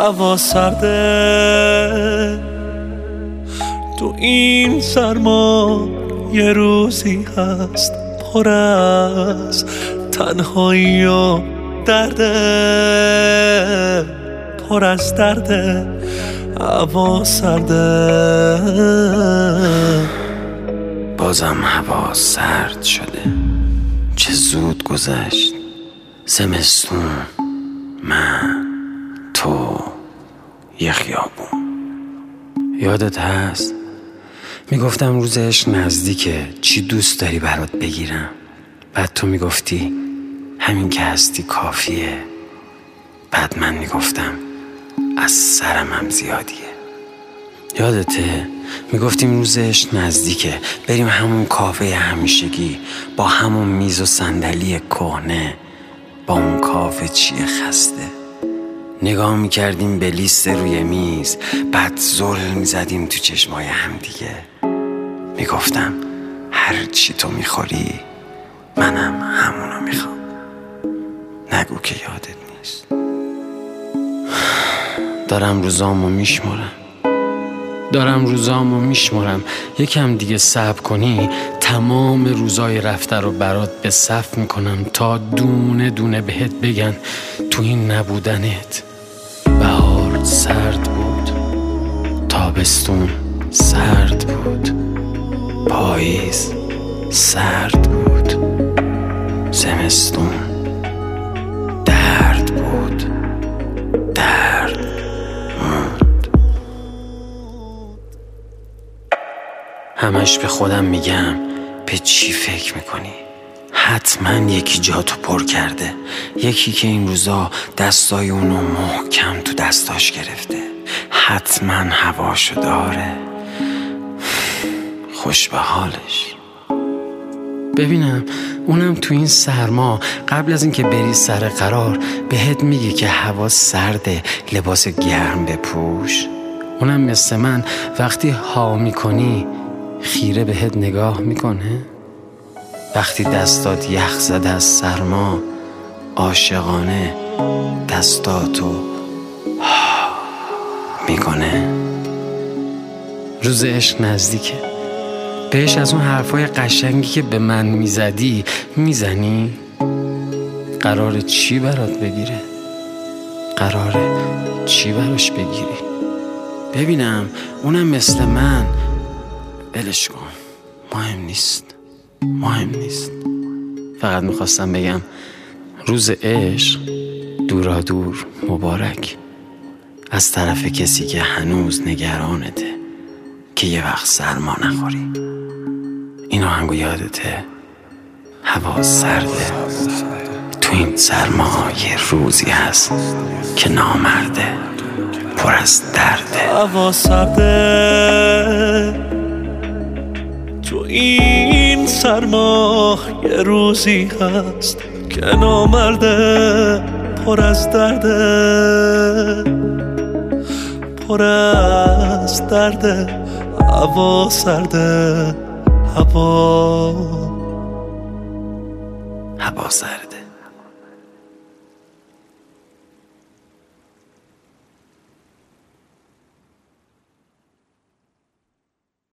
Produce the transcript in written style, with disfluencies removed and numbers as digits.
هوا سرده تو این سرما، یه روزی هست پر از تنهایی و درده، پر از درده. هوا سرده، بازم هوا سرد شده. چه زود گذشت زمستون، من، تو، یه خیابون. یادت هست میگفتم روز عشق نزدیکه، چی دوست داری برات بگیرم؟ بعد تو میگفتی همین که هستی کافیه. بعد من میگفتم از سرم هم زیادیه. یادته میگفتیم روز عشق نزدیکه، بریم همون کافه همیشگی با همون میز و صندلی کهنه، با اون کافه چیه خسته. نگاه میکردیم به لیست روی میز، بعد زل میزدیم تو چشمای هم دیگه. میگفتم هر چی تو میخوری منم همونو میخوام. نگو که یادت نیست. دارم روزامو میشمرم. یکم دیگه صبر کنی تمام روزای رفته رو برات به صف میکنم تا دونه دونه بهت بگن تو این نبودنت. بهار سرد بود، تابستون سرد بود، پاییز سرد بود، زمستون درد بود، درد موند. همش به خودم میگم به چی فکر میکنی؟ حتما یکی جاتو پر کرده، یکی که این روزا دستای اونو محکم تو دستاش گرفته، حتما هواشو داره، خوش به حالش. ببینم اونم تو این سرما قبل از اینکه بری سر قرار بهت میگه که هوا سرده، لباس گرم بپوش. اونم مثل من وقتی ها میکنی خیره بهت نگاه میکنه. وقتی دستات یخ زده از سرما عاشقانه دستاتو میکنه. روز عشق نزدیکه، بهش از اون حرفای قشنگی که به من میزدی میزنی؟ قراره چی برات بگیره؟ قراره چی براش بگیری؟ ببینم اونم مثل من. ولش کن، مهم نیست. فقط میخواستم بگم روز عشق دورادور مبارک، از طرف کسی که هنوز نگرانته که یه وقت سرما نخوری. این آهنگو یادته؟ هوا سرده، تو این سرما یه روزی هست که نامرده، پر از درده. هوا سرده، تو این سرما یه روزی هست که نامرده، پر از درده، پر از درده. هوا سرده، هوا سرده.